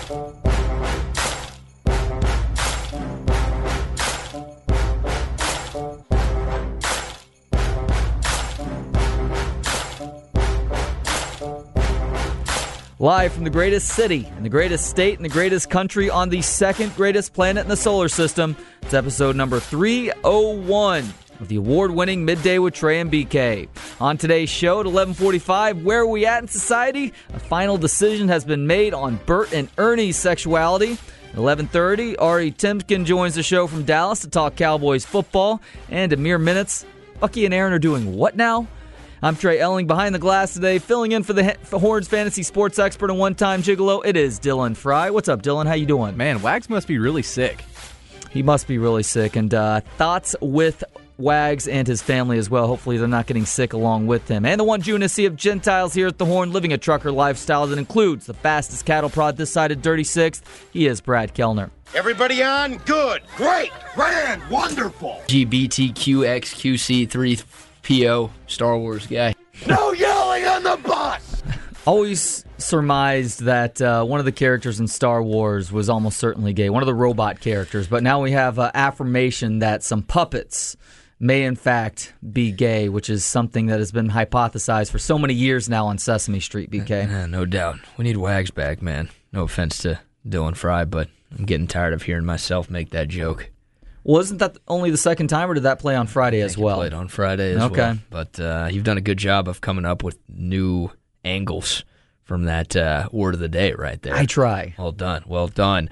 Live from the greatest city, in the greatest state, in the greatest country, on the second greatest planet in the solar system. It's episode number 301 of the award-winning Midday with Trey and BK. On today's show at 11:45, where are we at in society? A final decision has been made on Bert and Ernie's sexuality. At 11:30, Ari Timken joins the show from Dallas to talk Cowboys football. And in mere minutes, Bucky and Aaron are doing what now? I'm Trey Elling, behind the glass today, filling in for the Horns fantasy sports expert and one-time gigolo. It is Dylan Fry. What's up, Dylan? How you doing? Man, Wags must be really sick. He must be really sick. And thoughts with Wags and his family as well. Hopefully they're not getting sick along with him. And the one June Sea of Gentiles here at the Horn, living a trucker lifestyle that includes the fastest cattle prod this side of Dirty Sixth. He is Brad Kellner. Everybody on? Good. Great. Grand. Wonderful. GBTQXQC3PO Star Wars guy. No yelling on the bus! Always surmised that one of the characters in Star Wars was almost certainly gay, one of the robot characters. But now we have affirmation that some puppets may in fact be gay, which is something that has been hypothesized for so many years now on Sesame Street, BK. No doubt. We need Wags back, man. No offense to Dylan Fry, but I'm getting tired of hearing myself make that joke. Well, isn't that only the second time, or did that play on Friday as well? Played on Friday as well. But you've done a good job of coming up with new angles from that word of the day right there. I try. Well done. Well done.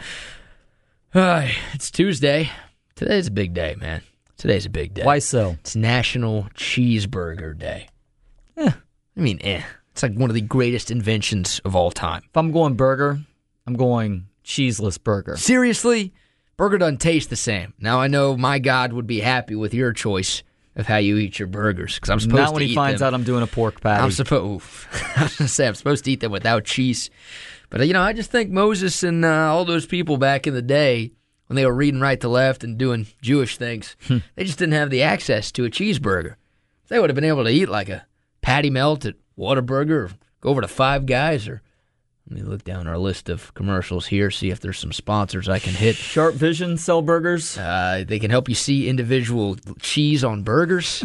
It's Tuesday. Today's a big day, man. Today's a big day. Why so? It's National Cheeseburger Day. It's like one of the greatest inventions of all time. If I'm going burger, I'm going cheeseless burger. Seriously? Burger doesn't taste the same. Now, I know my God would be happy with your choice of how you eat your burgers, because I'm supposed to eat them. Not when he finds out I'm doing a pork patty. I'm supposed to eat them without cheese. But, I just think Moses and all those people back in the day, when they were reading right to left and doing Jewish things, they just didn't have the access to a cheeseburger. They would have been able to eat like a patty melt at Whataburger, or go over to Five Guys, or let me look down our list of commercials here, see if there's some sponsors I can hit. Sharp Vision sell burgers. They can help you see individual cheese on burgers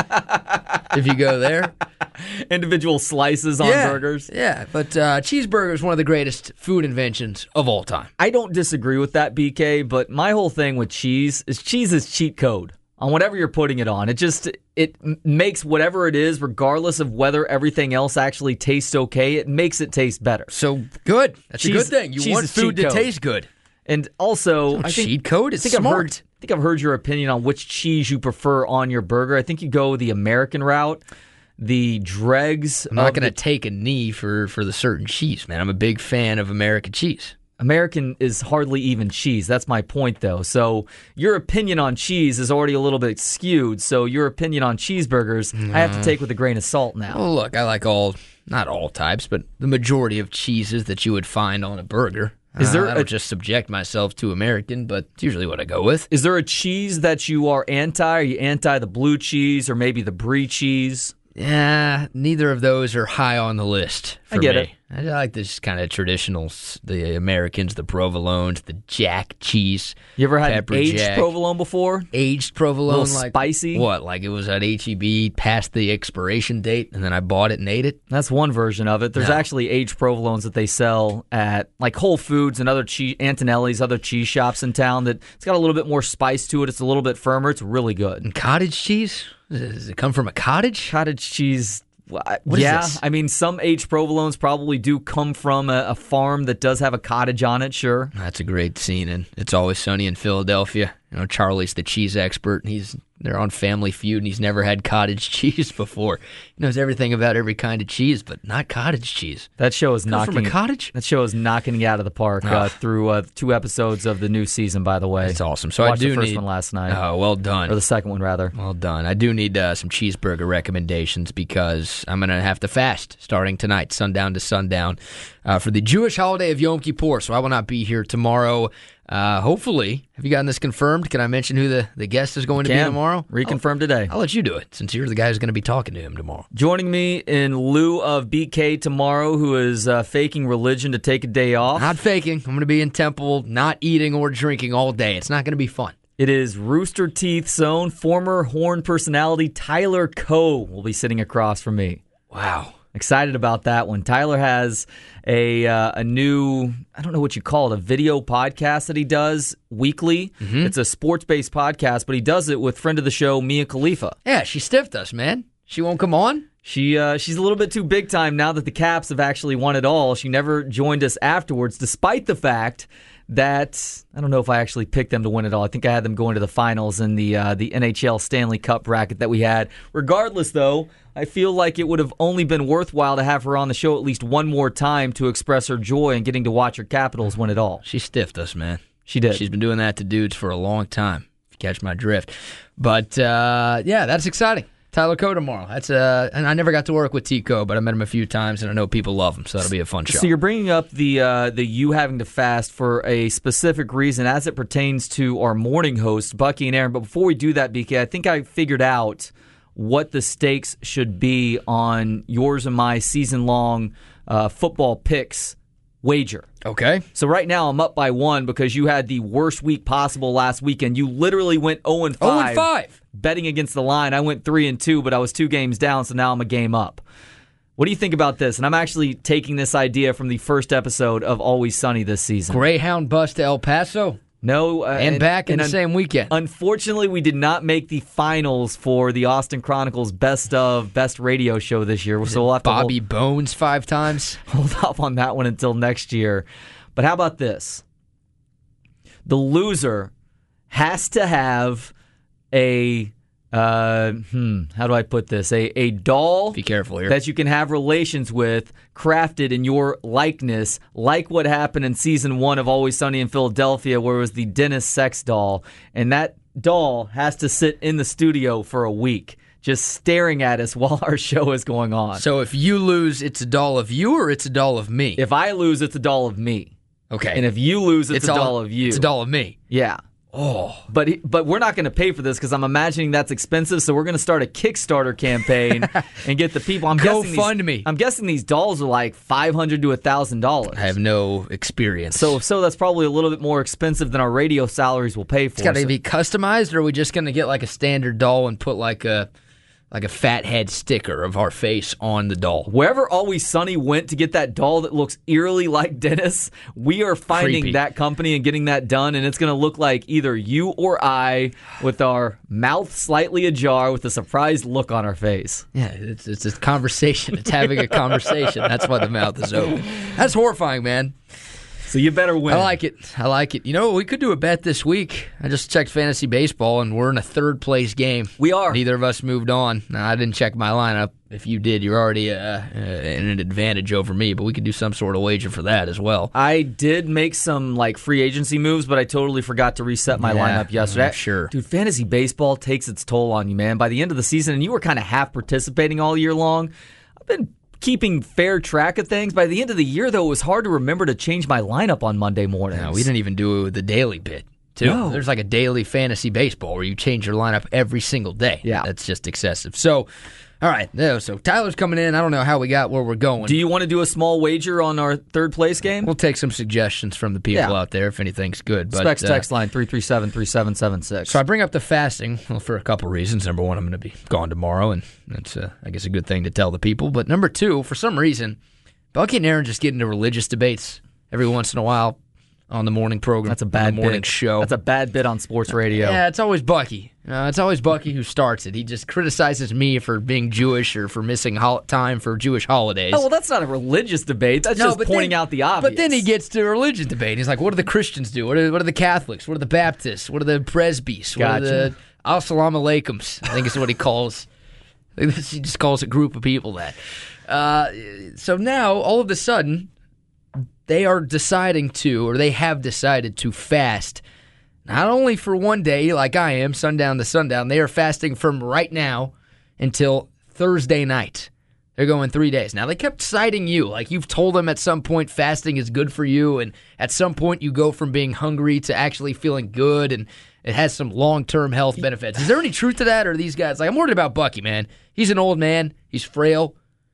if you go there. Individual slices on burgers. Yeah, but cheeseburger is one of the greatest food inventions of all time. I don't disagree with that, BK, but my whole thing with cheese is cheat code on whatever you're putting it on. It makes whatever it is, regardless of whether everything else actually tastes okay, it makes it taste better. So good. That's a good thing. You want food to taste good. And also, cheat code is smart. I think I've heard your opinion on which cheese you prefer on your burger. I think you go the American route. The dregs. I'm not going to take a knee for the certain cheese, man. I'm a big fan of American cheese. American is hardly even cheese. That's my point, though. So your opinion on cheese is already a little bit skewed. So your opinion on cheeseburgers, I have to take with a grain of salt now. Well, look, I like not all types, but the majority of cheeses that you would find on a burger. I don't just subject myself to American, but it's usually what I go with. Is there a cheese that you are anti? Are you anti the blue cheese or maybe the brie cheese? Yeah, neither of those are high on the list for me. I get it. I like this kind of traditionals, the Americans, the provolones, the jack cheese. You ever had aged provolone before? Aged provolone. A little spicy? What, like it was at H-E-B past the expiration date and then I bought it and ate it? That's one version of it. There's actually aged provolones that they sell at like Whole Foods and other Antonelli's, other cheese shops in town that it's got a little bit more spice to it. It's a little bit firmer. It's really good. And cottage cheese? Does it come from a cottage? Cottage cheese. What is this? I mean, some aged provolones probably do come from a farm that does have a cottage on it, sure. That's a great scene, and It's Always Sunny in Philadelphia. Charlie's the cheese expert, and they're on Family Feud, and he's never had cottage cheese before. He knows everything about every kind of cheese, but not cottage cheese. That show is from a cottage? That show is knocking you out of the park through 2 episodes of the new season, by the way. That's awesome. So Watched I do the first one last night. Oh, well done. Or the second one, rather. Well done. I do need some cheeseburger recommendations because I'm going to have to fast starting tonight, sundown to sundown, for the Jewish holiday of Yom Kippur. So I will not be here tomorrow. Hopefully, have you gotten this confirmed? Can I mention who the guest is going to be tomorrow? Reconfirmed today. I'll let you do it, since you're the guy who's going to be talking to him tomorrow. Joining me in lieu of BK tomorrow, who is faking religion to take a day off. Not faking. I'm going to be in temple, not eating or drinking all day. It's not going to be fun. It is Rooster Teeth's own former Horn personality, Tyler Coe, will be sitting across from me. Wow. Excited about that one. Tyler has a new, I don't know what you call it, a video podcast that he does weekly. Mm-hmm. It's a sports-based podcast, but he does it with friend of the show, Mia Khalifa. Yeah, she stiffed us, man. She won't come on? She's a little bit too big time now that the Caps have actually won it all. She never joined us afterwards, despite the fact that I don't know if I actually picked them to win it all. I think I had them going to the finals in the NHL Stanley Cup bracket that we had. Regardless, though, I feel like it would have only been worthwhile to have her on the show at least one more time to express her joy in getting to watch her Capitals win it all. She stiffed us, man. She did. She's been doing that to dudes for a long time, if you catch my drift. But, yeah, that's exciting. Tyler Coe tomorrow. And I never got to work with T-Co, but I met him a few times, and I know people love him, so that'll be a fun show. So you're bringing up the you having to fast for a specific reason as it pertains to our morning hosts, Bucky and Aaron. But before we do that, BK, I think I figured out what the stakes should be on yours and my season-long football picks wager. Okay. So right now I'm up by 1 because you had the worst week possible last weekend. You literally went 0-5. 0-5. Betting against the line. I went 3-2, but I was 2 games down, so now I'm a game up. What do you think about this? And I'm actually taking this idea from the first episode of Always Sunny this season. Greyhound bus to El Paso? No. And back in the same weekend. Unfortunately, we did not make the finals for the Austin Chronicles Best Radio show this year. So we'll have to Bobby Bones 5 times? Hold off on that one until next year. But how about this? The loser has to have a how do I put this? A doll. Be careful here. That you can have relations with, crafted in your likeness, like what happened in season 1 of Always Sunny in Philadelphia, where it was the Dennis sex doll, and that doll has to sit in the studio for a week, just staring at us while our show is going on. So if you lose, it's a doll of you, or it's a doll of me? If I lose, it's a doll of me. Okay. And if you lose, it's a doll of you. It's a doll of me. Yeah. Oh, but we're not going to pay for this because I'm imagining that's expensive. So we're going to start a Kickstarter campaign and get the people. GoFundMe. I'm guessing these dolls are like $500 to $1,000. I have no experience. So that's probably a little bit more expensive than our radio salaries will pay for. It's got to be customized, or are we just going to get like a standard doll and put like a fat head sticker of our face on the doll? Wherever Always Sunny went to get that doll that looks eerily like Dennis, we are finding that company and getting that done, and it's going to look like either you or I with our mouth slightly ajar with a surprised look on our face. Yeah, it's a conversation. It's having a conversation. That's why the mouth is open. That's horrifying, man. So you better win. I like it. You know, we could do a bet this week. I just checked fantasy baseball, and we're in a third-place game. We are. Neither of us moved on. Now, I didn't check my lineup. If you did, you're already in an advantage over me, but we could do some sort of wager for that as well. I did make some free agency moves, but I totally forgot to reset my lineup yesterday. Sure. Dude, fantasy baseball takes its toll on you, man. By the end of the season, and you were kind of half participating all year long, I've been keeping fair track of things. By the end of the year, though, it was hard to remember to change my lineup on Monday mornings. No, we didn't even do the daily bit, too. No. There's like a daily fantasy baseball where you change your lineup every single day. Yeah. That's just excessive. So, all right. So Tyler's coming in. I don't know how we got where we're going. Do you want to do a small wager on our third place game? We'll take some suggestions from the people out there if anything's good. But, Specs text line 337-3776. So I bring up the fasting for a couple reasons. Number one, I'm going to be gone tomorrow, and that's, I guess, a good thing to tell the people. But number two, for some reason, Bucky and Aaron just get into religious debates every once in a while on the morning program. That's a bad morning bit. show. That's a bad bit on sports radio. Yeah, it's always Bucky. It's always Bucky who starts it. He just criticizes me for being Jewish or for missing time for Jewish holidays. Oh, well, that's not a religious debate. That's just pointing out the obvious. But then he gets to a religion debate. He's like, what do the Christians do? What are the Catholics? What are the Baptists? What are the Presbys? What are the Assalamu Alaikums? I think is what he calls. He just calls a group of people that. So now, all of a sudden, they are deciding to, or they have decided to fast, not only for one day like I am, sundown to sundown. They are fasting from right now until Thursday night. They're going 3 days. Now, they kept citing you. Like, you've told them at some point fasting is good for you, and at some point you go from being hungry to actually feeling good, and it has some long-term health benefits. Is there any truth to that, or are these guys... Like, I'm worried about Bucky, man. He's an old man. He's frail.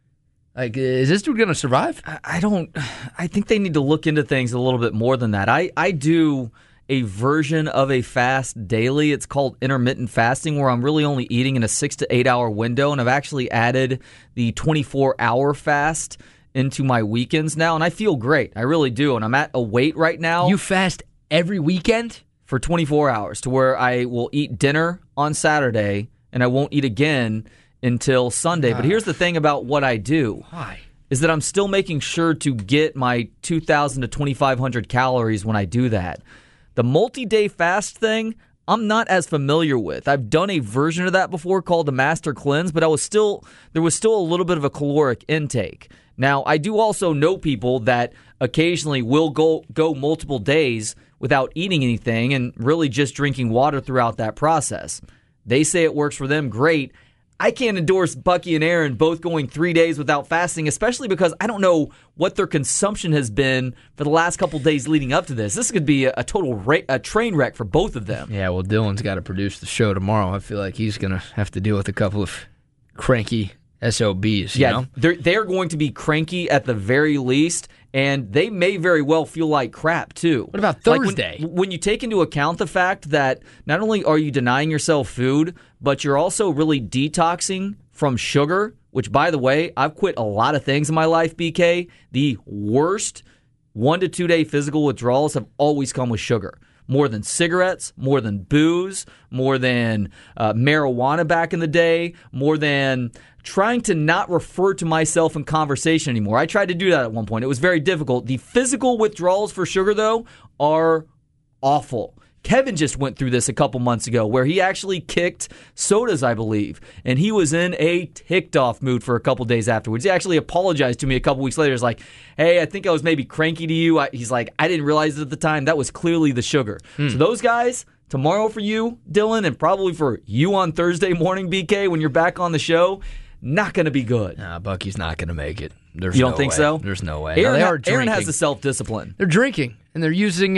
Like, is this dude going to survive? I think they need to look into things a little bit more than that. I do a version of a fast daily. It's called intermittent fasting, where I'm really only eating in a 6 to 8 hour window, and I've actually added the 24-hour fast into my weekends now, and I feel great. I really do, and I'm at a weight right now. You fast every weekend? For 24 hours, to where I will eat dinner on Saturday, and I won't eat again until Sunday. But here's the thing about what I do. Why? Is that I'm still making sure to get my 2,000 to 2,500 calories when I do that. The multi-day fast thing, I'm not as familiar with. I've done a version of that before called the Master Cleanse, but there was still a little bit of a caloric intake. Now, I do also know people that occasionally will go multiple days without eating anything and really just drinking water throughout that process. They say it works for them, great. I can't endorse Bucky and Aaron both going 3 days without fasting, especially because I don't know what their consumption has been for the last couple days leading up to this. This could be a total train wreck for both of them. Yeah, well, Dylan's got to produce the show tomorrow. I feel like he's going to have to deal with a couple of cranky SOBs. You know? They're going to be cranky at the very least, and they may very well feel like crap, too. What about Thursday? Like when you take into account the fact that not only are you denying yourself food, but you're also really detoxing from sugar, which, by the way, I've quit a lot of things in my life, BK. The worst 1 to 2 day physical withdrawals have always come with sugar. More than cigarettes, more than booze, more than marijuana back in the day, more than trying to not refer to myself in conversation anymore. I tried to do that at one point. It was very difficult. The physical withdrawals for sugar, though, are awful. Kevin just went through this a couple months ago where he actually kicked sodas, I believe, and he was in a ticked-off mood for a couple days afterwards. He actually apologized to me a couple weeks later. He's like, hey, I think I was maybe cranky to you. He's like, I didn't realize it at the time. That was clearly the sugar. So those guys, tomorrow for you, Dylan, and probably for you on Thursday morning, BK, when you're back on the show, not going to be good. Nah, Bucky's not going to make it. You don't think so? There's no way. Aaron has the self-discipline. They're drinking, and they're using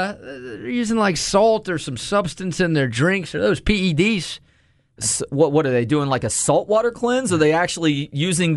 like salt or some substance in their drinks, or those PEDs. So what are they doing? Like a saltwater cleanse? Are they actually using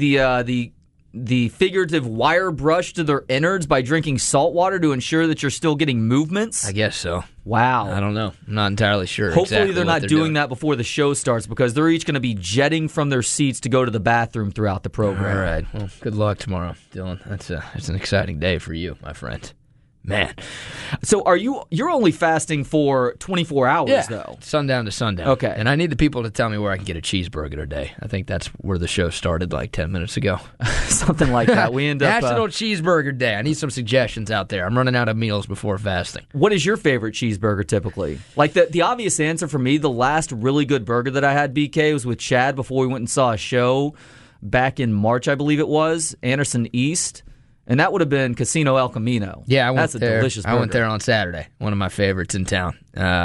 the figurative wire brush to their innards by drinking salt water to ensure that you're still getting movements? I guess so. Wow. I don't know. I'm not entirely sure. Hopefully exactly they're not doing that before the show starts, because they're each going to be jetting from their seats to go to the bathroom throughout the program. All right. Well, good luck tomorrow, Dylan. That's an exciting day for you, my friend. Man. So you're only fasting for 24 hours, though? Sundown to sundown. Okay. And I need the people to tell me where I can get a cheeseburger today. I think that's where the show started like 10 minutes ago. Something like that. We end up... National Cheeseburger Day. I need some suggestions out there. I'm running out of meals before fasting. What is your favorite cheeseburger typically? Like the obvious answer for me, the last really good burger that I had, BK, was with Chad before we went and saw a show back in March, I believe it was, Anderson East. And that would have been Casino El Camino. Yeah, That's a delicious burger. I went there on Saturday. One of my favorites in town.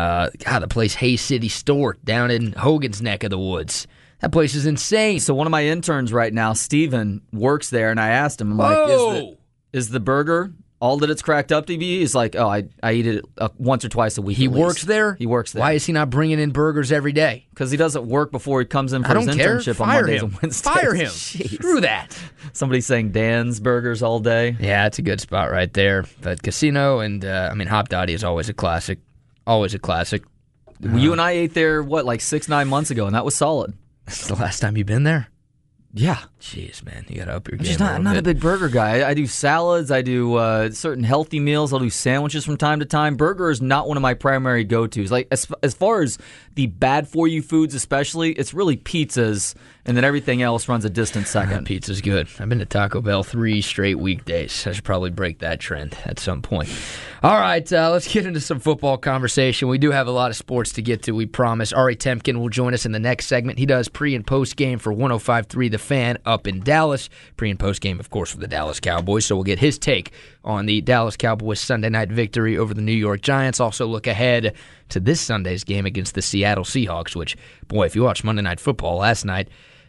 The place Hay City Store down in Hogan's neck of the woods. That place is insane. So one of my interns right now, Steven, works there, and I asked him, I'm like, is the burger all that it's cracked up to be? He's like, oh, I eat it once or twice a week. He works there? He works there. Why is he not bringing in burgers every day? Because he doesn't work before he comes in for his internship on Mondays and Wednesdays. Fire him. Jeez. Screw that. Somebody's saying Dan's Burgers all day. Yeah, it's a good spot right there. But Casino and, Hop Dottie is always a classic. Always a classic. You and I ate there, like 6-9 months ago, and that was solid. That's the last time you've been there? Yeah. Jeez, man, you got to up your game. I'm not a big burger guy. I do salads. I do certain healthy meals. I'll do sandwiches from time to time. Burger is not one of my primary go-tos. Like as far as the bad-for-you foods especially, it's really pizzas, and then everything else runs a distant second. Pizza's good. I've been to Taco Bell 3 straight weekdays. I should probably break that trend at some point. All right, let's get into some football conversation. We do have a lot of sports to get to, we promise. Ari Temkin will join us in the next segment. He does pre- and post-game for 105.3 The Fan up in Dallas. Pre- and post-game, of course, for the Dallas Cowboys, so we'll get his take on the Dallas Cowboys Sunday night victory over the New York Giants. Also look ahead to this Sunday's game against the Seattle Seahawks, which, boy, if you watched Monday Night Football last night,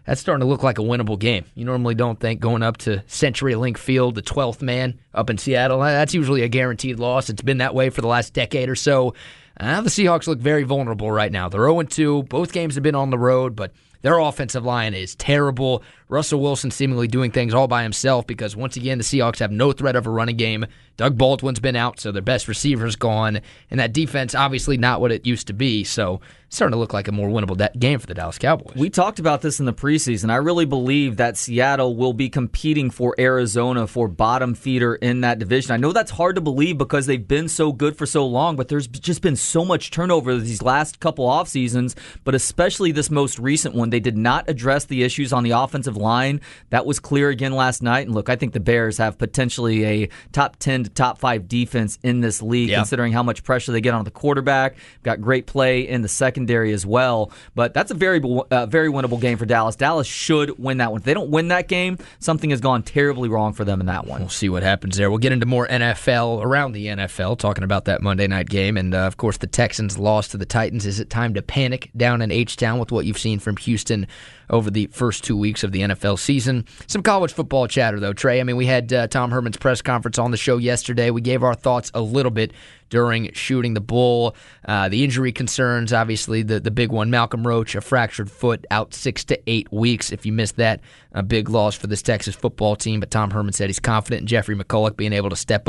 that's starting to look like a winnable game. You normally don't think going up to CenturyLink Field, the 12th man up in Seattle, that's usually a guaranteed loss. It's been that way for the last decade or so. The Seahawks look very vulnerable right now. They're 0-2. Both games have been on the road, but their offensive line is terrible. Russell Wilson seemingly doing things all by himself because, once again, the Seahawks have no threat of a running game. Doug Baldwin's been out, so their best receiver's gone. And that defense, obviously not what it used to be. So it's starting to look like a more winnable game for the Dallas Cowboys. We talked about this in the preseason. I really believe that Seattle will be competing for Arizona for bottom feeder in that division. I know that's hard to believe because they've been so good for so long, but there's just been so much turnover these last couple off seasons, but especially this most recent one. They did not address the issues on the offensive line. That was clear again last night. And look, I think the Bears have potentially a top 10 to top 5 defense in this league, considering how much pressure they get on the quarterback. Got great play in the secondary as well. But that's a very winnable game for Dallas. Dallas should win that one. If they don't win that game, something has gone terribly wrong for them in that one. We'll see what happens there. We'll get into more NFL, around the NFL, talking about that Monday night game. And, of course, the Texans lost to the Titans. Is it time to panic down in H-Town with what you've seen from Houston over the first 2 weeks of the NFL season? Some college football chatter, though, Trey. I mean, we had Tom Herman's press conference on the show yesterday. We gave our thoughts a little bit during Shooting the Bull. The injury concerns, obviously, the big one, Malcolm Roach, a fractured foot, out 6 to 8 weeks. If you missed that, a big loss for this Texas football team. But Tom Herman said he's confident in Jeffrey McCulloch being able to step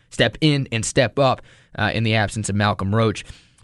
in and step up in the absence of Malcolm Roach.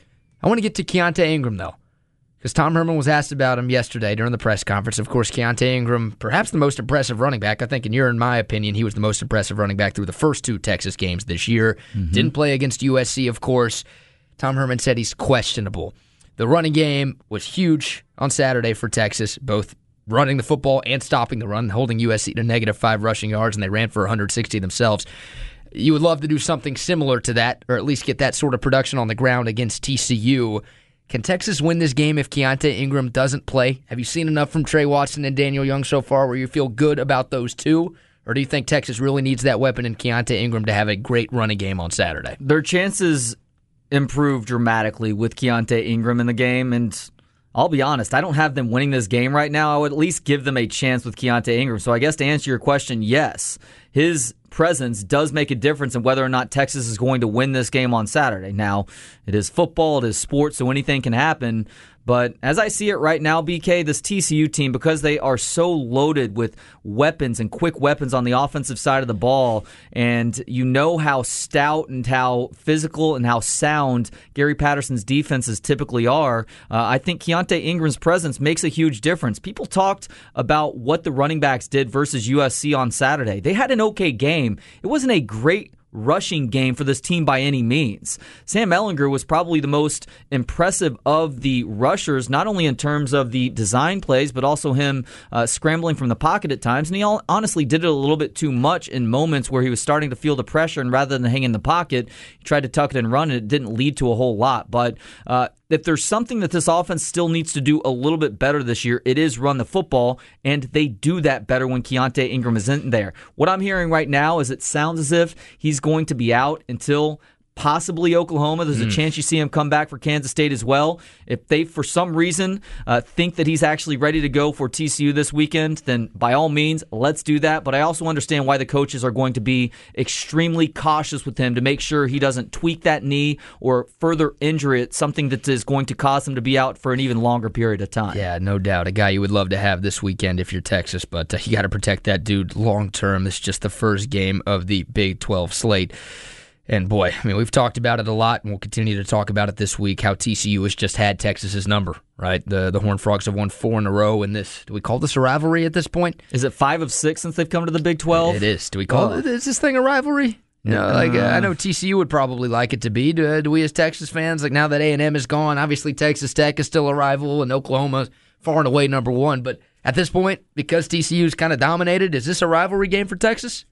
I want to get to Keontae Ingram, though, because Tom Herman was asked about him yesterday during the press conference. Of course, Keontae Ingram, perhaps the most impressive running back. I think, in my opinion, he was the most impressive running back through the first 2 Texas games this year. Didn't play against USC, of course. Tom Herman said he's questionable. The running game was huge on Saturday for Texas, both running the football and stopping the run, holding USC to -5 rushing yards, and they ran for 160 themselves. You would love to do something similar to that, or at least get that sort of production on the ground against TCU. Can Texas win this game if Keontae Ingram doesn't play? Have you seen enough from Trey Watson and Daniel Young so far where you feel good about those two? Or do you think Texas really needs that weapon in Keontae Ingram to have a great running game on Saturday? Their chances improve dramatically with Keontae Ingram in the game, and I'll be honest, I don't have them winning this game right now. I would at least give them a chance with Keontae Ingram. So I guess to answer your question, yes, his presence does make a difference in whether or not Texas is going to win this game on Saturday. Now, it is football, it is sports, so anything can happen. But as I see it right now, BK, this TCU team, because they are so loaded with weapons and quick weapons on the offensive side of the ball, and you know how stout and how physical and how sound Gary Patterson's defenses typically are, I think Keontae Ingram's presence makes a huge difference. People talked about what the running backs did versus USC on Saturday. They had an okay game. It wasn't a great rushing game for this team by any means. Sam Ehlinger was probably the most impressive of the rushers, not only in terms of the design plays, but also him scrambling from the pocket at times. And he honestly did it a little bit too much in moments where he was starting to feel the pressure, and rather than hang in the pocket, he tried to tuck it and run, and it didn't lead to a whole lot. But if there's something that this offense still needs to do a little bit better this year, it is run the football, and they do that better when Keontae Ingram is in there. What I'm hearing right now is it sounds as if he's going to be out until possibly Oklahoma. There's a chance you see him come back for Kansas State as well. If they, for some reason, think that he's actually ready to go for TCU this weekend, then by all means, let's do that. But I also understand why the coaches are going to be extremely cautious with him to make sure he doesn't tweak that knee or further injure it, something that is going to cause him to be out for an even longer period of time. Yeah, no doubt. A guy you would love to have this weekend if you're Texas, but you got to protect that dude long term. This is just the first game of the Big 12 slate. And boy, I mean, we've talked about it a lot, and we'll continue to talk about it this week, how TCU has just had Texas's number, right? The Horned Frogs have won 4 in a row in this. Do we call this a rivalry at this point? Is it 5 of 6 since they've come to the Big 12? It is. Do we call it? Is this thing a rivalry? No, I know TCU would probably like it to be. Do we as Texas fans, now that A&M is gone, obviously Texas Tech is still a rival, and Oklahoma far and away number 1. But at this point, because TCU's kind of dominated, is this a rivalry game for Texas?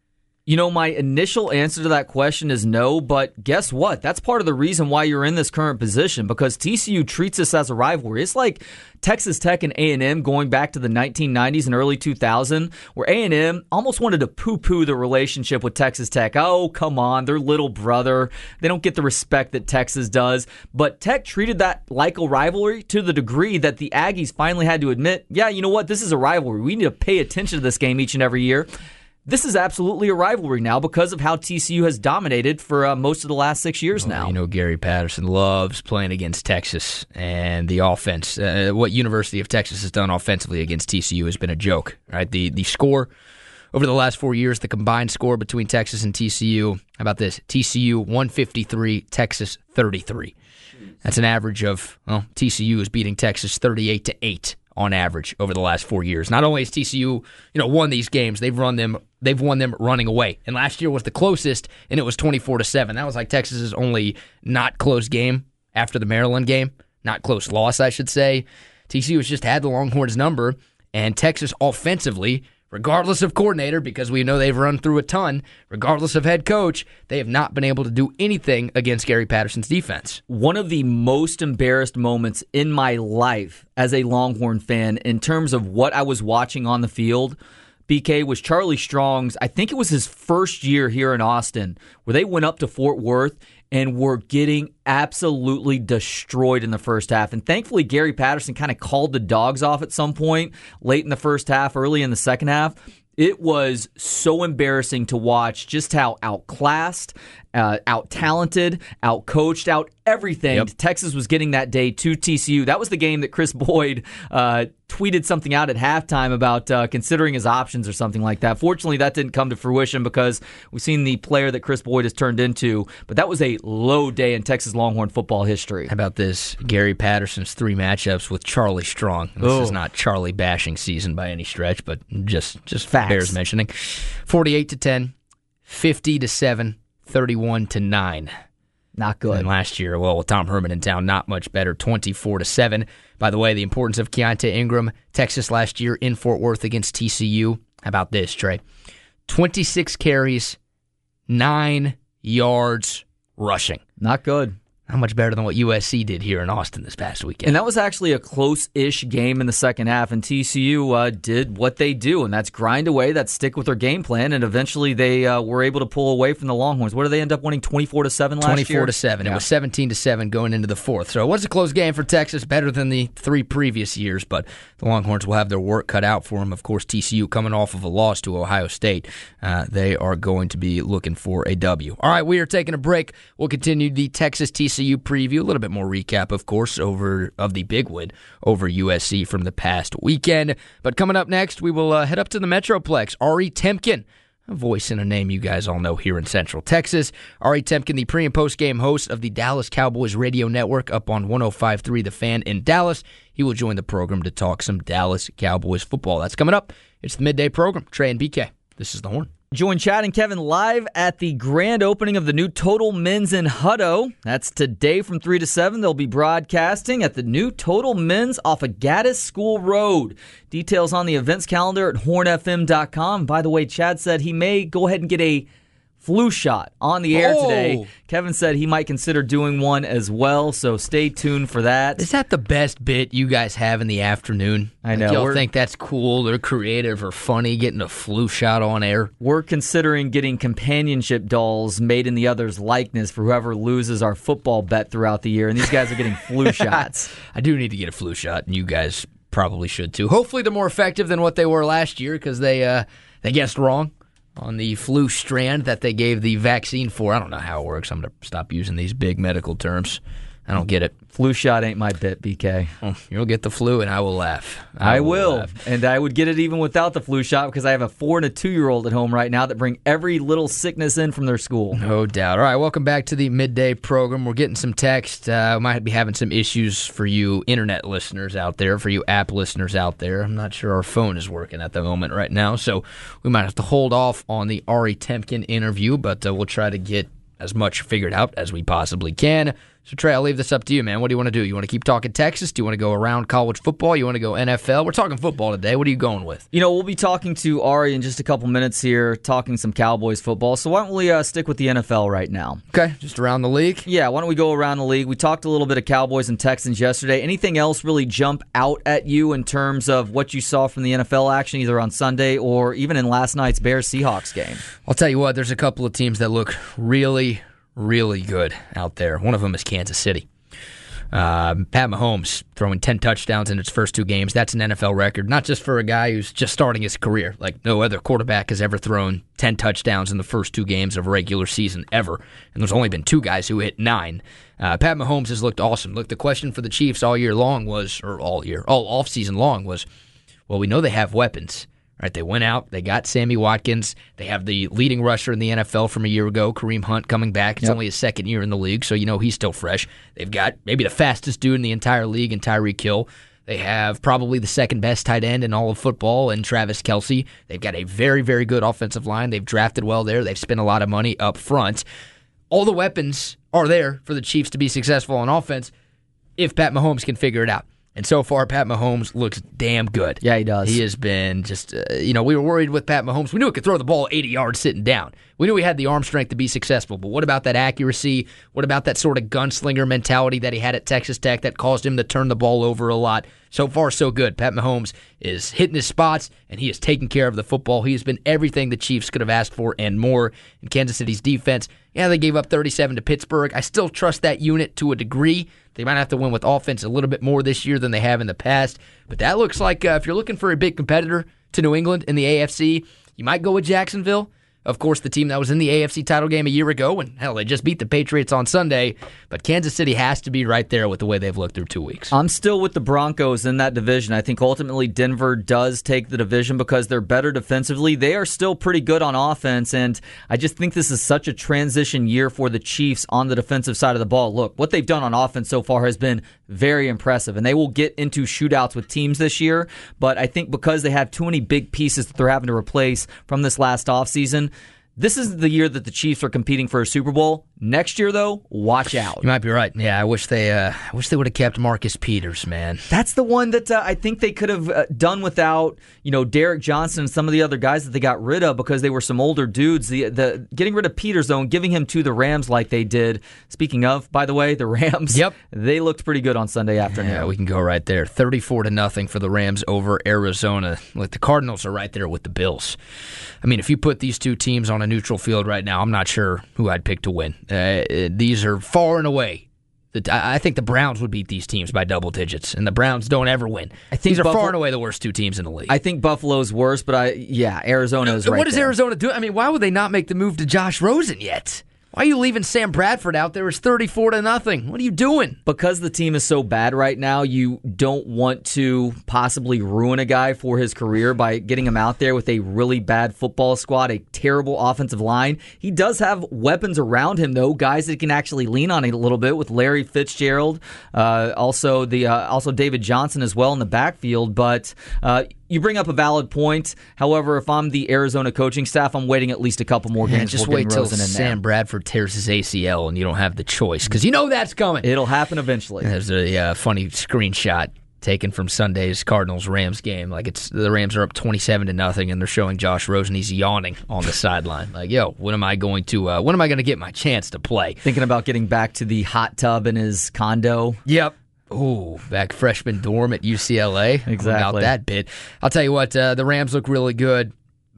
My initial answer to that question is no, but guess what? That's part of the reason why you're in this current position, because TCU treats this as a rivalry. It's like Texas Tech and A&M going back to the 1990s and early 2000, where A&M almost wanted to poo-poo the relationship with Texas Tech. Oh, come on, they're little brother. They don't get the respect that Texas does. But Tech treated that like a rivalry to the degree that the Aggies finally had to admit, yeah, you know what? This is a rivalry. We need to pay attention to this game each and every year. This is absolutely a rivalry now because of how TCU has dominated for most of the last 6 years now. Gary Patterson loves playing against Texas, and the offense, what University of Texas has done offensively against TCU has been a joke. Right? The score over the last 4 years, the combined score between Texas and TCU, how about this? TCU 153, Texas 33. That's an average of, TCU is beating Texas 38-8 on average over the last 4 years. Not only has TCU, won these games, they've won them running away. And last year was the closest, and it was 24-7. That was like Texas's only not close game after the Maryland game. Not close loss, I should say. TCU has just had the Longhorns number, and Texas offensively, regardless of coordinator, because we know they've run through a ton, regardless of head coach, they have not been able to do anything against Gary Patterson's defense. One of the most embarrassed moments in my life as a Longhorn fan in terms of what I was watching on the field, BK, was Charlie Strong's, I think it was his first year here in Austin, where they went up to Fort Worth and were getting absolutely destroyed in the first half. And thankfully, Gary Patterson kind of called the dogs off at some point late in the first half, early in the second half. It was so embarrassing to watch just how outclassed, out-talented, out-coached, out-everything Texas was getting that day to TCU. That was the game that Chris Boyd tweeted something out at halftime about considering his options or something like that. Fortunately, that didn't come to fruition because we've seen the player that Chris Boyd has turned into. But that was a low day in Texas Longhorn football history. How about this? Gary Patterson's 3 matchups with Charlie Strong. This is not Charlie bashing season by any stretch, but just facts. Bears mentioning. 48-10, 50-7, 31-9. Not good. And last year, with Tom Herman in town, not much better, 24-7. By the way, the importance of Keontae Ingram, Texas last year in Fort Worth against TCU. How about this, Trey? 26 carries, 9 yards rushing. Not good. How much better than what USC did here in Austin this past weekend. And that was actually a close-ish game in the second half, and TCU did what they do, and that's grind away, that's stick with their game plan, and eventually they were able to pull away from the Longhorns. What did they end up winning, 24-7 last year? 24-7. Yeah. It was 17-7 going into the fourth. So it was a close game for Texas, better than the 3 previous years, but the Longhorns will have their work cut out for them. Of course, TCU coming off of a loss to Ohio State. They are going to be looking for a W. All right, we are taking a break. We'll continue the Texas-TCU preview, a little bit more recap, of course, of the big win over USC from the past weekend. But coming up next, we will head up to the Metroplex. Ari Temkin, a voice and a name you guys all know here in Central Texas. Ari Temkin, the pre- and post-game host of the Dallas Cowboys radio network up on 105.3 The Fan in Dallas. He will join the program to talk some Dallas Cowboys football. That's coming up. It's the midday program. Trey and BK. This is The Horn. Join Chad and Kevin live at the grand opening of the new Total Men's in Hutto. That's today from 3 to 7. They'll be broadcasting at the new Total Men's off of Gaddis School Road. Details on the events calendar at hornfm.com. By the way, Chad said he may go ahead and get a flu shot on the air today. Kevin said he might consider doing one as well, so stay tuned for that. Is that the best bit you guys have in the afternoon? I know. Y'all think that's cool or creative or funny, getting a flu shot on air? We're considering getting companionship dolls made in the other's likeness for whoever loses our football bet throughout the year, and these guys are getting flu shots. I do need to get a flu shot, and you guys probably should too. Hopefully they're more effective than what they were last year because they guessed wrong on the flu strand that they gave the vaccine for. I don't know how it works. I'm going to stop using these big medical terms. I don't get it. Flu shot ain't my bit, BK. You'll get the flu, and I will laugh. I will. And I would get it even without the flu shot because I have a 4- and a 2-year-old at home right now that bring every little sickness in from their school. No doubt. All right, welcome back to the midday program. We're getting some text. We might be having some issues for you internet listeners out there, for you app listeners out there. I'm not sure our phone is working at the moment right now, so we might have to hold off on the Ari Temkin interview, but we'll try to get as much figured out as we possibly can. So, Trey, I'll leave this up to you, man. What do you want to do? You want to keep talking Texas? Do you want to go around college football? You want to go NFL? We're talking football today. What are you going with? We'll be talking to Ari in just a couple minutes here, talking some Cowboys football. So why don't we stick with the NFL right now? Okay, just around the league? Yeah, why don't we go around the league? We talked a little bit of Cowboys and Texans yesterday. Anything else really jump out at you in terms of what you saw from the NFL action, either on Sunday or even in last night's Bears-Seahawks game? I'll tell you what, there's a couple of teams that look really, really good out there. One of them is Kansas City. Pat Mahomes throwing 10 touchdowns in his first 2 games. That's an NFL record, not just for a guy who's just starting his career. Like, no other quarterback has ever thrown 10 touchdowns in the first 2 games of a regular season ever. And there's only been 2 guys who hit 9. Pat Mahomes has looked awesome. Look, the question for the Chiefs all offseason long was, well, we know they have weapons. Right, they went out, they got Sammy Watkins. They have the leading rusher in the NFL from a year ago, Kareem Hunt, coming back. It's only his second year in the league, so he's still fresh. They've got maybe the fastest dude in the entire league in Tyreek Hill. They have probably the second best tight end in all of football in Travis Kelce. They've got a very, very good offensive line. They've drafted well there. They've spent a lot of money up front. All the weapons are there for the Chiefs to be successful on offense if Pat Mahomes can figure it out. And so far, Pat Mahomes looks damn good. Yeah, he does. He has been just, we were worried with Pat Mahomes. We knew he could throw the ball 80 yards sitting down. We knew he had the arm strength to be successful. But what about that accuracy? What about that sort of gunslinger mentality that he had at Texas Tech that caused him to turn the ball over a lot? So far, so good. Pat Mahomes is hitting his spots, and he is taking care of the football. He has been everything the Chiefs could have asked for and more. In Kansas City's defense, they gave up 37 to Pittsburgh. I still trust that unit to a degree. They might have to win with offense a little bit more this year than they have in the past. But that looks like if you're looking for a big competitor to New England in the AFC, you might go with Jacksonville. Of course, the team that was in the AFC title game a year ago, and hell, they just beat the Patriots on Sunday. But Kansas City has to be right there with the way they've looked through 2 weeks. I'm still with the Broncos in that division. I think ultimately Denver does take the division because they're better defensively. They are still pretty good on offense, and I just think this is such a transition year for the Chiefs on the defensive side of the ball. Look, what they've done on offense so far has been very impressive, and they will get into shootouts with teams this year. But I think because they have too many big pieces that they're having to replace from this last offseason, this is the year that the Chiefs are competing for a Super Bowl. Next year, though, watch out. You might be right. Yeah, I wish they would have kept Marcus Peters, man. That's the one that I think they could have done without, Derek Johnson and some of the other guys that they got rid of because they were some older dudes. The getting rid of Peters, though, and giving him to the Rams like they did. Speaking of, by the way, the Rams. Yep, they looked pretty good on Sunday afternoon. Yeah, we can go right there. 34-0 for the Rams over Arizona. Like the Cardinals are right there with the Bills. I mean, if you put these two teams on a neutral field right now, I'm not sure who I'd pick to win. These are far and away. I think the Browns would beat these teams by double digits, and the Browns don't ever win. I think these are far and away the worst 2 teams in the league. I think Buffalo's worse, but Arizona is right there. What does Arizona do? I mean, why would they not make the move to Josh Rosen yet? Why are you leaving Sam Bradford out there? It's 34-0. What are you doing? Because the team is so bad right now, you don't want to possibly ruin a guy for his career by getting him out there with a really bad football squad, a terrible offensive line. He does have weapons around him, though, guys that can actually lean on it a little bit with Larry Fitzgerald, also David Johnson as well in the backfield. But you bring up a valid point. However, if I'm the Arizona coaching staff, I'm waiting at least a couple more games. Just wait till Sam Bradford tears his ACL and you don't have the choice because you know that's coming. It'll happen eventually. There's a funny screenshot taken from Sunday's Cardinals-Rams game. Like the Rams are up 27-0 and they're showing Josh Rosen. He's yawning on the sideline. Like, when am I going to get my chance to play? Thinking about getting back to the hot tub in his condo. Yep. Ooh, back freshman dorm at UCLA. Exactly. About that bit. I'll tell you what, the Rams look really good.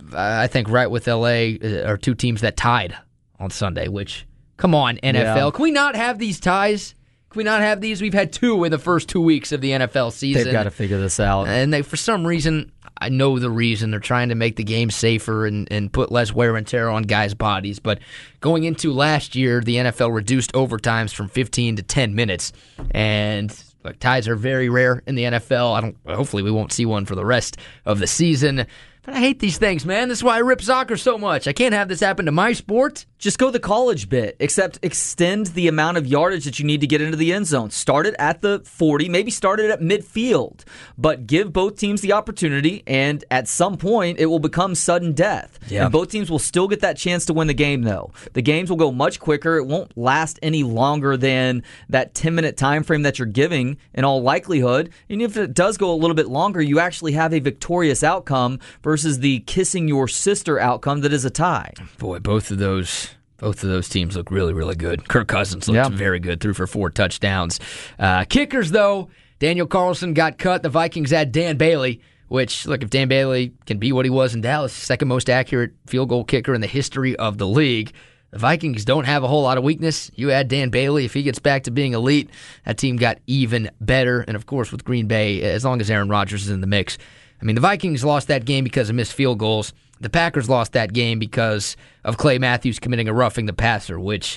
I think right with LA are 2 teams that tied on Sunday, which, come on, NFL. Yeah. Can we not have these ties? Can we not have these? We've had 2 in the first 2 weeks of the NFL season. They've got to figure this out. And for some reason, I know the reason. They're trying to make the game safer and put less wear and tear on guys' bodies. But going into last year, the NFL reduced overtimes from 15 to 10 minutes. And ties are very rare in the NFL. Hopefully we won't see one for the rest of the season. But I hate these things, man. This is why I rip soccer so much. I can't have this happen to my sport. Just go the college bit, except extend the amount of yardage that you need to get into the end zone. Start it at the 40, maybe start it at midfield, but give both teams the opportunity, and at some point, it will become sudden death. Yeah. And both teams will still get that chance to win the game, though. The games will go much quicker. It won't last any longer than that 10-minute time frame that you're giving in all likelihood. And if it does go a little bit longer, you actually have a victorious outcome versus the kissing your sister outcome that is a tie. Boy, both of those teams look really, really good. Kirk Cousins looked very good, threw for 4 touchdowns. Kickers, though, Daniel Carlson got cut. The Vikings had Dan Bailey, which, look, if Dan Bailey can be what he was in Dallas, second most accurate field goal kicker in the history of the league. The Vikings don't have a whole lot of weakness. You add Dan Bailey, if he gets back to being elite, that team got even better. And, of course, with Green Bay, as long as Aaron Rodgers is in the mix. I mean, the Vikings lost that game because of missed field goals. The Packers lost that game because of Clay Matthews committing a roughing the passer, which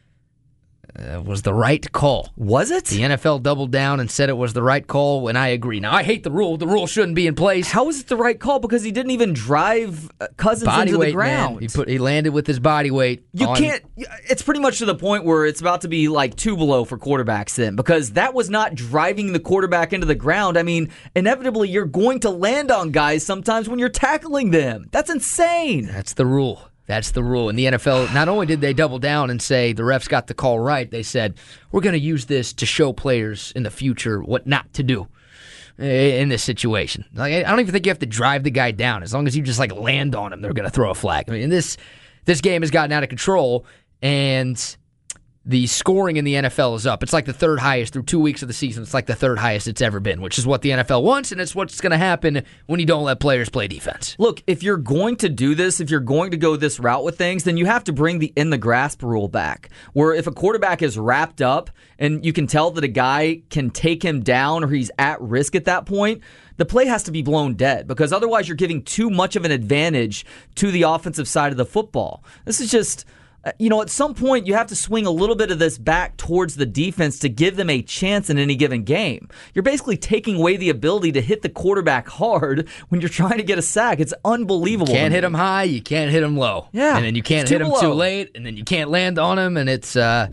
was the right call. Was it? The NFL doubled down and said it was the right call, and I agree. Now, I hate the rule. The rule shouldn't be in place. How is it the right call? Because he didn't even drive Cousins into the ground. Man. He landed with his body weight. It's pretty much to the point where it's about to be like 2 below for quarterbacks then, because that was not driving the quarterback into the ground. I mean, inevitably, you're going to land on guys sometimes when you're tackling them. That's insane. That's the rule. That's the rule. In the NFL, not only did they double down and say the refs got the call right, they said, we're going to use this to show players in the future what not to do in this situation. Like, I don't even think you have to drive the guy down. As long as you just land on him, they're going to throw a flag. I mean, this game has gotten out of control, and the scoring in the NFL is up. It's like the third highest through 2 weeks of the season. It's like the third highest it's ever been, which is what the NFL wants, and it's what's going to happen when you don't let players play defense. Look, if you're going to do this, if you're going to go this route with things, then you have to bring the in-the-grasp rule back, where if a quarterback is wrapped up and you can tell that a guy can take him down or he's at risk at that point, the play has to be blown dead, because otherwise you're giving too much of an advantage to the offensive side of the football. This is just... at some point, you have to swing a little bit of this back towards the defense to give them a chance in any given game. You're basically taking away the ability to hit the quarterback hard when you're trying to get a sack. It's unbelievable. You can't hit him high, you can't hit him low. Yeah, and then you can't hit him too late, and then you can't land on him, and it's... got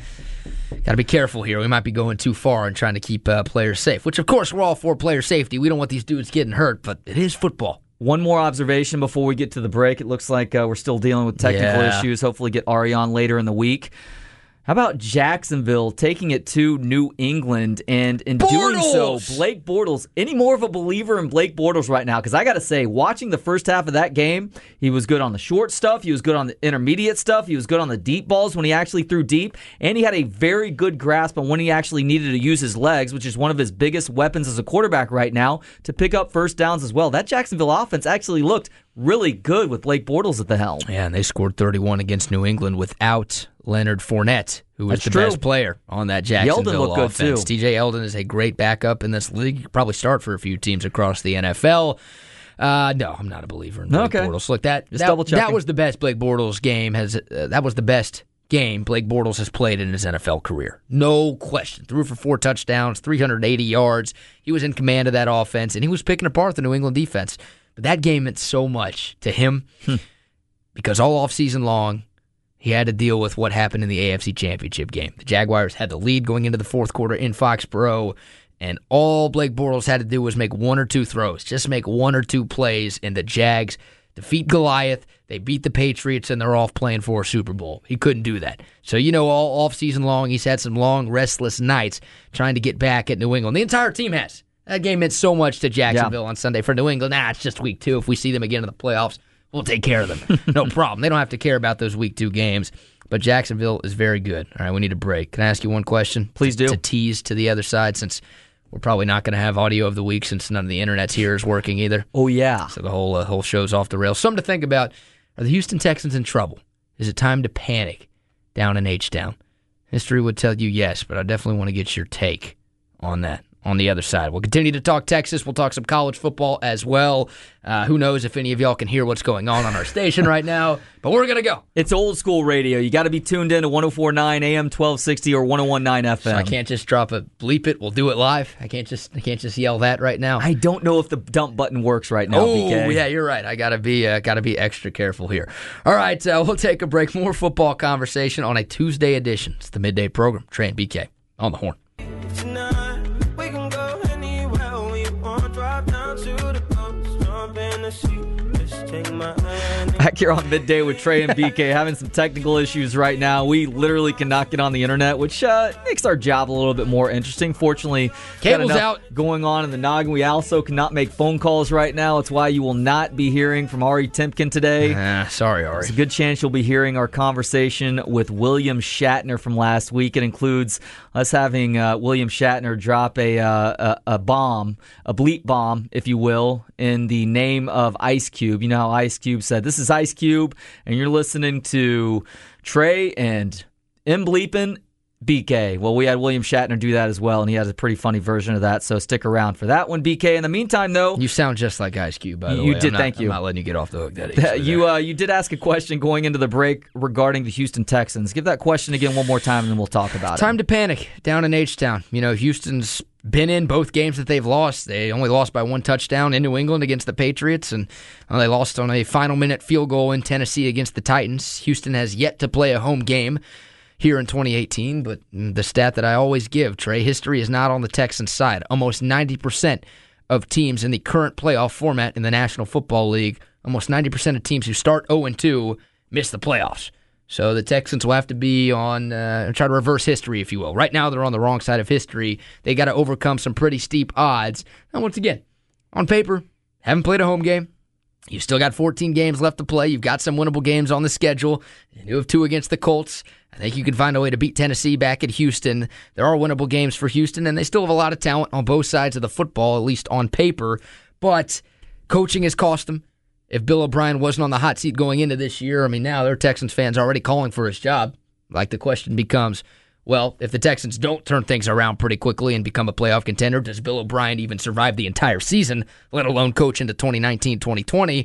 to be careful here. We might be going too far and trying to keep players safe, which, of course, we're all for player safety. We don't want these dudes getting hurt, but it is football. One more observation before we get to the break. It looks like we're still dealing with technical issues. Hopefully get Ari on later in the week. How about Jacksonville taking it to New England, and in doing so, Blake Bortles, any more of a believer in Blake Bortles right now? Because I got to say, watching the first half of that game, he was good on the short stuff, he was good on the intermediate stuff, he was good on the deep balls when he actually threw deep, and he had a very good grasp on when he actually needed to use his legs, which is one of his biggest weapons as a quarterback right now, to pick up first downs as well. That Jacksonville offense actually looked really good with Blake Bortles at the helm. Yeah, and they scored 31 against New England without Leonard Fournette, who was the best player on that Jacksonville offense. Yeldon looked good, too. TJ Yeldon is a great backup in this league. He could probably start for a few teams across the NFL. No, I'm not a believer in Blake Bortles. Look, that was the best Blake Bortles game. That was the best game Blake Bortles has played in his NFL career. No question. Threw for 4 touchdowns, 380 yards. He was in command of that offense, and he was picking apart the New England defense. But that game meant so much to him because all offseason long, he had to deal with what happened in the AFC Championship game. The Jaguars had the lead going into the fourth quarter in Foxborough, and all Blake Bortles had to do was make 1 or 2 throws, just make 1 or 2 plays, and the Jags defeat Goliath. They beat the Patriots, and they're off playing for a Super Bowl. He couldn't do that. So, all offseason long, he's had some long, restless nights trying to get back at New England. The entire team has. That game meant so much to Jacksonville on Sunday. For New England, it's just week 2. If we see them again in the playoffs, we'll take care of them. No problem. They don't have to care about those week 2 games. But Jacksonville is very good. All right, we need a break. Can I ask you one question? Please do. To tease to the other side, since we're probably not going to have audio of the week since none of the internet's here is working either. Oh, yeah. So the whole show's off the rails. Something to think about. Are the Houston Texans in trouble? Is it time to panic down in H-Town? History would tell you yes, but I definitely want to get your take on that. on the other side. We'll continue to talk Texas. We'll talk some college football as well. Who knows if any of y'all can hear what's going on our station right now, but we're going to go. It's old school radio. You got to be tuned in to 104.9 AM 1260 or 101.9 FM. So I can't just drop a bleep it. We'll do it live. I can't just yell that right now. I don't know if the dump button works right now, BK. Yeah, you're right. I gotta be extra careful here. All right, we'll take a break. More football conversation on a Tuesday edition. It's the midday program. Trey and BK on the Horn. Tonight, we can go anywhere we want. Drop down to the coast, jump in the sea. Just take my hand. Back here on Midday with Trey and BK, having some technical issues right now. We literally cannot get on the internet, which makes our job a little bit more interesting. Fortunately, cable's out going on in the noggin. We also cannot make phone calls right now. It's why you will not be hearing from Ari Timken today. Sorry, Ari. There's a good chance you'll be hearing our conversation with William Shatner from last week. It includes us having William Shatner drop a bomb, a bleep bomb, if you will, in the name of Ice Cube. You know how Ice Cube said, "This is Ice Cube," and you're listening to Trey and M bleeping BK. Well, we had William Shatner do that as well, and he has a pretty funny version of that, so stick around for that one, BK. In the meantime, though... You sound just like Ice Cube, by the way. You did, thank you. I'm not letting you get off the hook that easily. You did ask a question going into the break regarding the Houston Texans. Give that question again one more time, and then we'll talk about it. Time to panic down in H-Town. You know, Houston's been in both games that they've lost. They only lost by one touchdown in New England against the Patriots, and they lost on a final-minute field goal in Tennessee against the Titans. Houston has yet to play a home game here in 2018, but the stat that I always give, Trey, history is not on the Texans' side. Almost 90% of teams in the current playoff format in the National Football League, almost 90% of teams who start 0-2 miss the playoffs. So the Texans will have to be on, try to reverse history, if you will. Right now, they're on the wrong side of history. They got to overcome some pretty steep odds. And once again, on paper, haven't played a home game. You've still got 14 games left to play. You've got some winnable games on the schedule. You have 2 against the Colts. I think you can find a way to beat Tennessee back at Houston. There are winnable games for Houston, and they still have a lot of talent on both sides of the football, at least on paper. But coaching has cost them. If Bill O'Brien wasn't on the hot seat going into this year, I mean, now their Texans fans are already calling for his job. Like, the question becomes, well, if the Texans don't turn things around pretty quickly and become a playoff contender, does Bill O'Brien even survive the entire season, let alone coach into 2019-2020?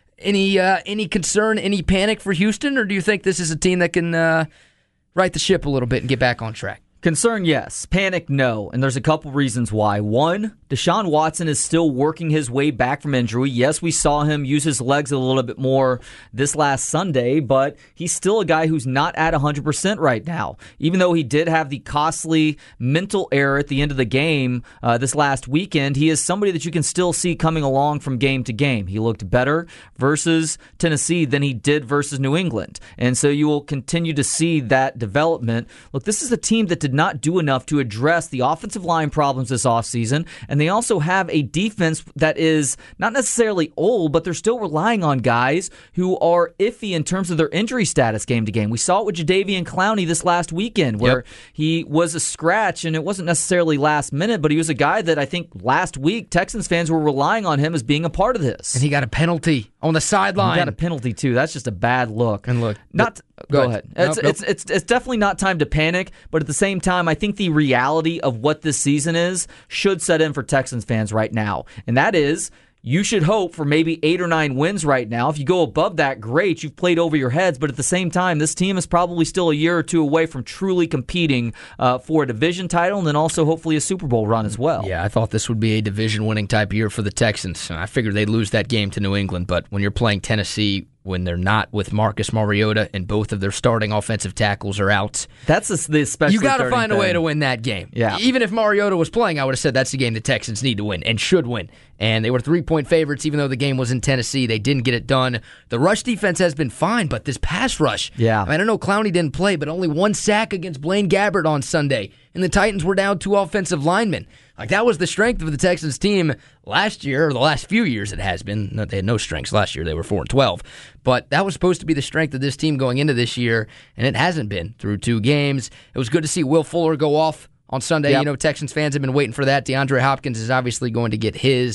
Any concern, any panic for Houston, or do you think this is a team that can right the ship a little bit and get back on track? Concern, yes. Panic, no. And there's a couple reasons why. One, Deshaun Watson is still working his way back from injury. Yes, we saw him use his legs a little bit more this last Sunday, but he's still a guy who's not at 100% right now. Even though he did have the costly mental error at the end of the game this last weekend, he is somebody that you can still see coming along from game to game. He looked better versus Tennessee than he did versus New England. And so you will continue to see that development. Look, this is a team that did not do enough to address the offensive line problems this offseason, and they also have a defense that is not necessarily old, but they're still relying on guys who are iffy in terms of their injury status game to game. We saw it with Jadeveon Clowney this last weekend, where he was a scratch, and it wasn't necessarily last minute, but he was a guy that I think last week Texans fans were relying on him as being a part of this. And he got a penalty on the sideline. He got a penalty, too. That's just a bad look. And look, Go ahead. It's definitely not time to panic, but at the same time, I think the reality of what this season is should set in for Texans fans right now. And that is, you should hope for maybe 8 or 9 wins right now. If you go above that, great. You've played over your heads. But at the same time, this team is probably still a year or two away from truly competing for a division title and then also hopefully a Super Bowl run as well. Yeah, I thought this would be a division-winning type year for the Texans. I figured they'd lose that game to New England. But when you're playing Tennessee, when they're not with Marcus Mariota and both of their starting offensive tackles are out. That's the especially. You got to find a way to win that game. Yeah. Even if Mariota was playing, I would have said that's the game the Texans need to win and should win. And they were 3-point favorites, even though the game was in Tennessee. They didn't get it done. The rush defense has been fine, but this pass rush. Yeah. I know Clowney didn't play, but only 1 sack against Blaine Gabbert on Sunday. And the Titans were down 2 offensive linemen. Like, that was the strength of the Texans team last year, or the last few years it has been. They had no strengths last year. They were 4-12. But that was supposed to be the strength of this team going into this year, and it hasn't been through 2 games. It was good to see Will Fuller go off on Sunday. Yep. You know, Texans fans have been waiting for that. DeAndre Hopkins is obviously going to get his.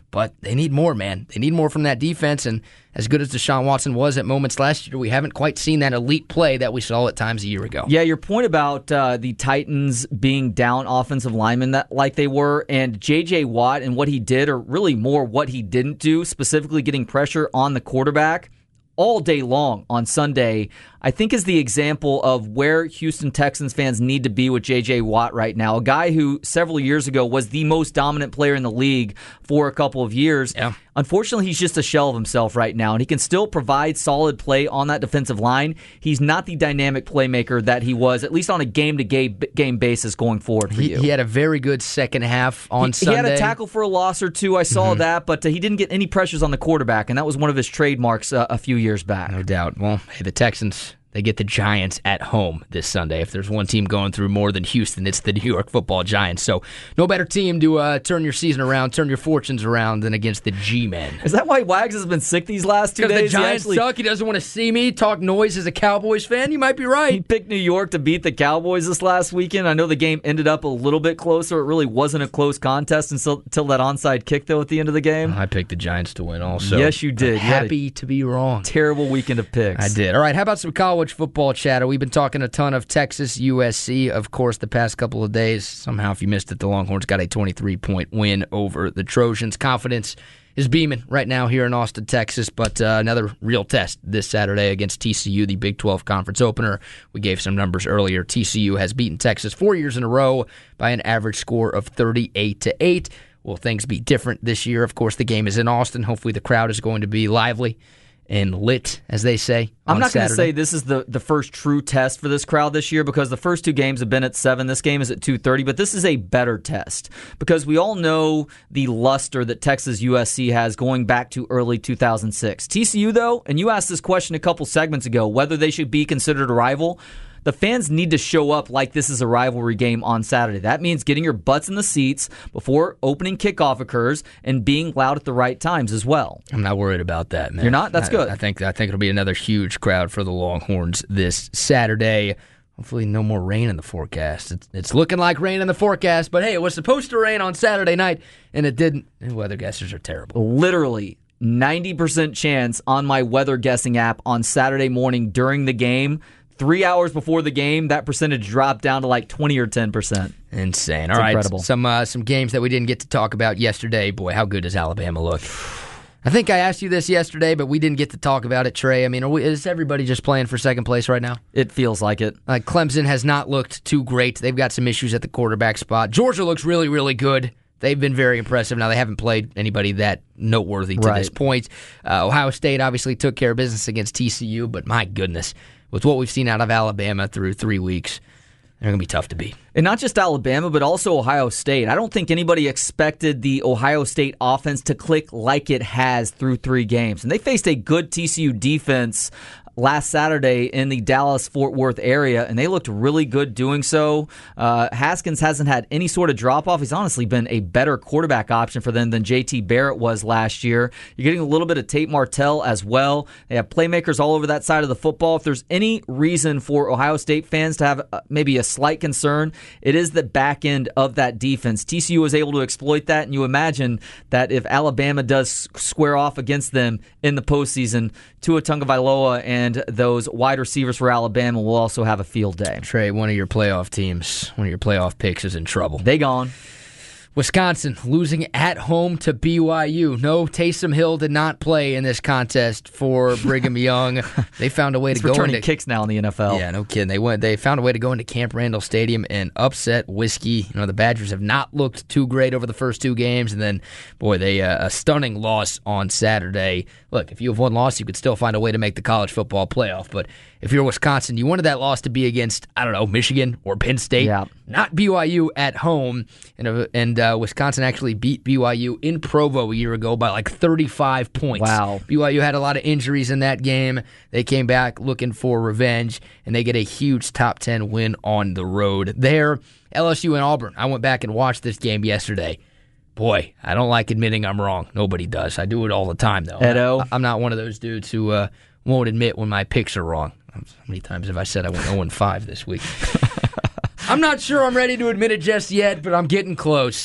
but they need more, man. They need more from that defense, and as good as Deshaun Watson was at moments last year, we haven't quite seen that elite play that we saw at times a year ago. Yeah, your point about the Titans being down offensive linemen like they were, and J.J. Watt and what he did, or really more what he didn't do, specifically getting pressure on the quarterback all day long on Sunday, I think is the example of where Houston Texans fans need to be with J.J. Watt right now. A guy who several years ago was the most dominant player in the league for a couple of years. Yeah. Unfortunately, he's just a shell of himself right now, and he can still provide solid play on that defensive line. He's not the dynamic playmaker that he was, at least on a game-to-game basis going forward for you. He had a very good second half on Sunday. He had a tackle for a loss or two. I saw that, but he didn't get any pressures on the quarterback, and that was one of his trademarks a few years back. No doubt. Well, hey, the Texans, they get the Giants at home this Sunday. If there's one team going through more than Houston, it's the New York Football Giants. So no better team to turn your season around, turn your fortunes around than against the G-Men. Is that why Wags has been sick these last 2 days? Because the Giants suck. He doesn't want to see me talk noise as a Cowboys fan. You might be right. He picked New York to beat the Cowboys this last weekend. I know the game ended up a little bit closer. It really wasn't a close contest until that onside kick, though, at the end of the game. I picked the Giants to win also. Yes, you did. Happy to be wrong. Terrible weekend of picks. I did. All right, how about some college football chatter? We've been talking a ton of Texas, USC, of course, the past couple of days. Somehow, if you missed it, the Longhorns got a 23-point win over the Trojans. Confidence is beaming right now here in Austin, Texas, but another real test this Saturday against TCU, the Big 12 Conference opener. We gave some numbers earlier. TCU has beaten Texas 4 years in a row by an average score of 38-8. Will things be different this year? Of course, the game is in Austin. Hopefully, the crowd is going to be lively and lit, as they say. I'm not going to Saturday. say this is the first true test for this crowd this year, because the first two games have been at 7. This game is at 2:30, but this is a better test because we all know the luster that Texas USC has going back to early 2006. TCU, though, and you asked this question a couple segments ago, whether they should be considered a rival. The fans need to show up like this is a rivalry game on Saturday. That means getting your butts in the seats before opening kickoff occurs and being loud at the right times as well. I'm not worried about that, man. You're not? That's good. I think it'll be another huge crowd for the Longhorns this Saturday. Hopefully no more rain in the forecast. It's looking like rain in the forecast, but hey, it was supposed to rain on Saturday night, and it didn't. And weather guessers are terrible. Literally 90% chance on my weather guessing app on Saturday morning during the game. 3 hours before the game, that percentage dropped down to like 20 or 10%. Insane. It's All right, incredible. Some games that we didn't get to talk about yesterday. Boy, how good does Alabama look? I think I asked you this yesterday, but we didn't get to talk about it, Trey. I mean, is everybody just playing for second place right now? It feels like it. Clemson has not looked too great. They've got some issues at the quarterback spot. Georgia looks really, really good. They've been very impressive. Now, they haven't played anybody that noteworthy to this point. Ohio State obviously took care of business against TCU, but my goodness, with what we've seen out of Alabama through 3 weeks, they're going to be tough to beat. And not just Alabama, but also Ohio State. I don't think anybody expected the Ohio State offense to click like it has through 3 games. And they faced a good TCU defense last Saturday in the Dallas-Fort Worth area, and they looked really good doing so. Haskins hasn't had any sort of drop-off. He's honestly been a better quarterback option for them than J.T. Barrett was last year. You're getting a little bit of Tate Martell as well. They have playmakers all over that side of the football. If there's any reason for Ohio State fans to have maybe a slight concern, it is the back end of that defense. TCU was able to exploit that, and you imagine that if Alabama does square off against them in the postseason, Tua Tagovailoa and those wide receivers for Alabama will also have a field day. Trey, one of your playoff teams, one of your playoff picks is in trouble. They gone. Wisconsin losing at home to BYU. No, Taysom Hill did not play in this contest for Brigham Young. They found a way to go returning kicks now in the NFL. Yeah, no kidding. They found a way to go into Camp Randall Stadium and upset Whiskey. You know, the Badgers have not looked too great over the first 2 games, and then, boy, they a stunning loss on Saturday. Look, if you have one loss, you could still find a way to make the college football playoff, but if you're Wisconsin, you wanted that loss to be against, I don't know, Michigan or Penn State, not BYU at home. And Wisconsin actually beat BYU in Provo a year ago by like 35 points. Wow. BYU had a lot of injuries in that game. They came back looking for revenge, and they get a huge top 10 win on the road there. LSU and Auburn. I went back and watched this game yesterday. Boy, I don't like admitting I'm wrong. Nobody does. I do it all the time, though. Edo. I'm not one of those dudes who won't admit when my picks are wrong. How many times have I said I went 0-5 this week? I'm not sure I'm ready to admit it just yet, but I'm getting close.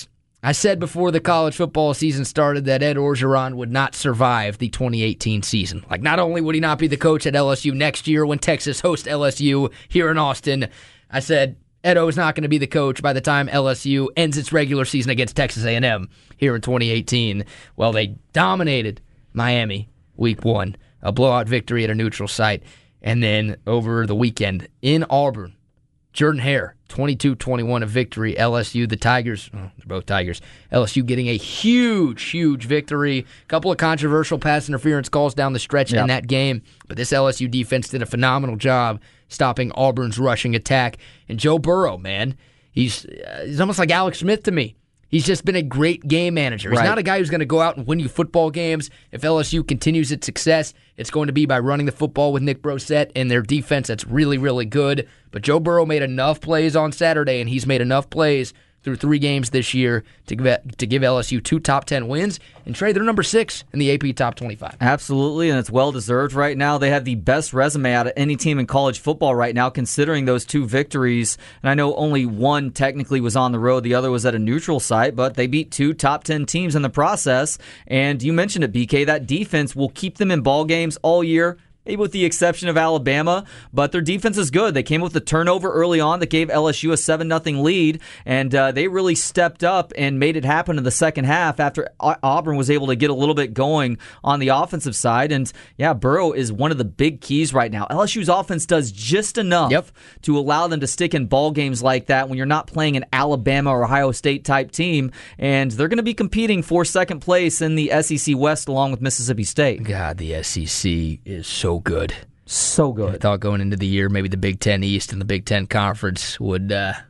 I said before the college football season started that Ed Orgeron would not survive the 2018 season. Like, not only would he not be the coach at LSU next year when Texas hosts LSU here in Austin, I said Ed O is not going to be the coach by the time LSU ends its regular season against Texas A&M here in 2018. Well, they dominated Miami week 1, a blowout victory at a neutral site. And then over the weekend in Auburn, Jordan Hare, 22-21 a victory. LSU, the Tigers, they're both Tigers. LSU getting a huge victory. A couple of controversial pass interference calls down the stretch in that game, but this LSU defense did a phenomenal job stopping Auburn's rushing attack. And Joe Burrow, man, he's almost like Alex Smith to me. He's just been a great game manager. He's not a guy who's going to go out and win you football games. If LSU continues its success, it's going to be by running the football with Nick Brossette and their defense that's really, really good. But Joe Burrow made enough plays on Saturday, and he's made enough plays through 3 games this year to give LSU 2 top 10 wins. And Trey, they're number 6 in the AP Top 25. Absolutely, and it's well-deserved right now. They have the best resume out of any team in college football right now, considering those 2 victories. And I know only one technically was on the road. The other was at a neutral site, but they beat 2 top 10 teams in the process. And you mentioned it, BK, that defense will keep them in ball games all year, maybe with the exception of Alabama, but their defense is good. They came with a turnover early on that gave LSU a 7-0 lead, and they really stepped up and made it happen in the second half after Auburn was able to get a little bit going on the offensive side. And yeah, Burrow is one of the big keys right now. LSU's offense does just enough to allow them to stick in ball games like that when you're not playing an Alabama or Ohio State type team, and they're going to be competing for second place in the SEC West along with Mississippi State. God, the SEC is so good. So good. I thought going into the year, maybe the Big Ten East and the Big Ten Conference would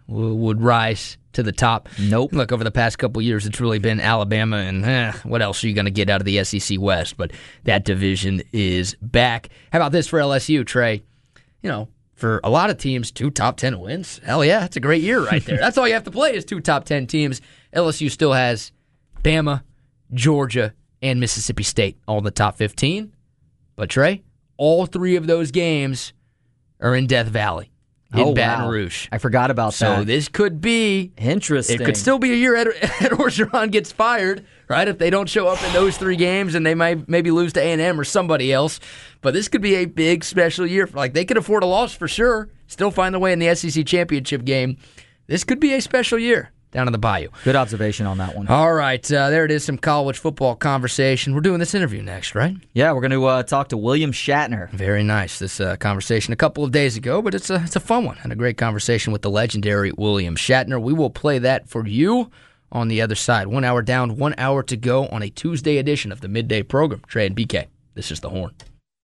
rise to the top. Nope. Look, over the past couple of years, it's really been Alabama, and what else are you going to get out of the SEC West? But that division is back. How about this for LSU, Trey? You know, for a lot of teams, 2 top 10 wins. Hell yeah, that's a great year right there. That's all you have to play is 2 top 10 teams. LSU still has Bama, Georgia, and Mississippi State all in the top 15. But Trey, all 3 of those games are in Death Valley, in Baton Rouge. I forgot about that. So this could be interesting. It could still be a year Ed Orgeron gets fired, right? If they don't show up in those 3 games and they might maybe lose to A&M or somebody else. But this could be a big special year. Like, they could afford a loss for sure, still find their way in the SEC championship game. This could be a special year down in the Bayou. Good observation on that one. All right, there it is, some college football conversation. We're doing this interview next, right? Yeah, we're going to talk to William Shatner. Very nice, this conversation a couple of days ago, but it's a fun one. Had a great conversation with the legendary William Shatner. We will play that for you on the other side. 1 hour down, 1 hour to go on a Tuesday edition of the Midday Program. Trey and BK, this is The Horn.